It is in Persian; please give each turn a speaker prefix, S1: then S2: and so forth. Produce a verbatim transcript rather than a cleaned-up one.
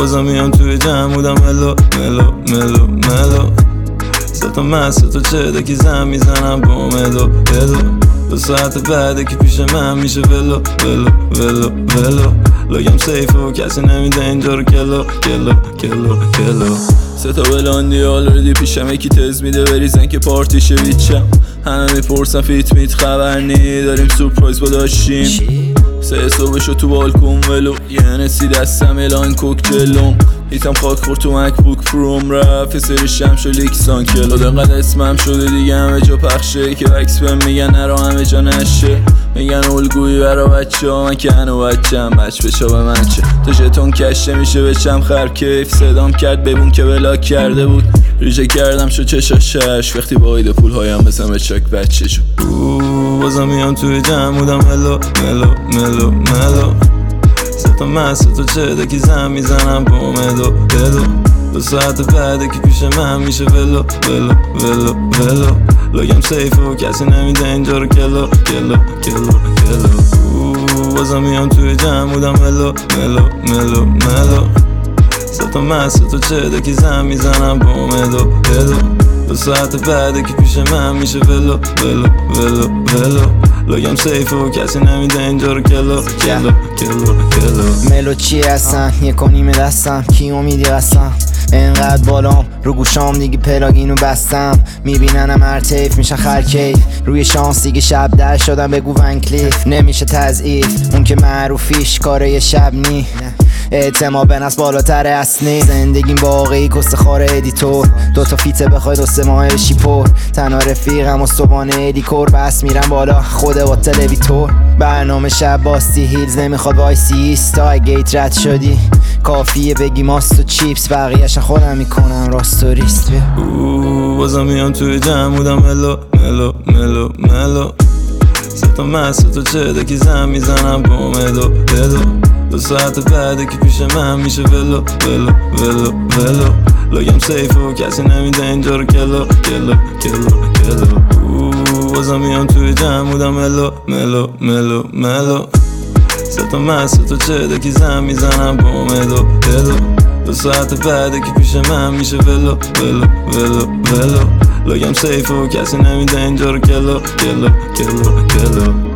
S1: بازم میام توی جمع بودم ملو ملو ملو ملو ستا من ستا چه که زن میزنم با ملو ملو دو ساعت بعده که پیش من میشه ولو ولو ولو ولو لگم سیفه و کسی نمیده اینجا رو کلو کلو کلو کلو ستا بلاندی آلردی پیشم یکی تز میده بریزن که پارتیشه ویچم همه میپرسن فیت میت خبر نی داریم سورپرایز با داشتیم سه صبحشو تو بالکن ولو یه نسی دستم الان کوکتلوم هیتم خاک خورد تو مکبوک پروم رفت سری شمشو لیکسان کلو دقیقا اسمم شده دیگه همه جا پخشه که وکس بهم میگن نرا همه جا نشه میگن الگویی برا بچه ها من که هنو بچم بچ بچا به من چه تا جتون کشه میشه بچم خر کیف صدام کرد ببون که بلاک کرده بود ریجه کردم شو چشاشش وقتی با ایده پول هایم بسن به چک بچه شو بازم میام توی جمع بودم ملو ملو ملو ملو ستا من ستا چه که زن میزنم با ملو ملو دو ساعت بعده که پیش من میشه ولو ولو ولو ولو لگم سیفه و کسی نمیده اینجا رو کلو کلو کلو کلو بازم میام توی جمع بودم ملو ملو ملو ملو ستا من ستا چه که زن میزنم با ملو ملو دو ساعت بعده که پیش من میشه ولو ولو ولو ولو لگم سیفه و کسی نمیده اینجا رو کلو کلو کلو کلو
S2: ملو چی هستن یک و نیمه دستم کی امیدی هستم انقدر بالام رو گوشام دیگه پلاگینو بستم میبیننم هر تیف میشن خرکیف روی شانس دیگه شب در شدم بگو ونکلیف نمیشه تضعیف اون که معروفیش کاره یه شب نی اعتماد به نفس بالاتر اصلی زندگیم واقعی کست خاره ادیتور دوتا فیته بخوای دو سه ماه بشی پر تنها رفیقم و صبحانه ادیکور بس میرم بالا خود با تلویتور برنامه شب باستی هیلز نمیخواد وایسی ایستا گیت رد شدی کافیه بگی ماست و چیپس بقیهش خودم میکنم راست و ریست
S1: بازم میام توی جمع بودم ملو ملو ملو ملو ستا من ستا چه که زن میزنم با ملو ملو دو ساعت بعده که پیش من میشه ولو ولو ولو ولو لگم سیفه و کسی نمیده اینجا رو کلو کلو کلو کلو بازم میام توی جمع بودم ملو ملو ملو ملو ستا من ستا چه که زن میزنم با ملو ملو دو ساعت بعده که پیش من میشه ولو ولو ولو ولو لگم سیفه و کسی نمیده اینجا رو کلو کلو کلو کلو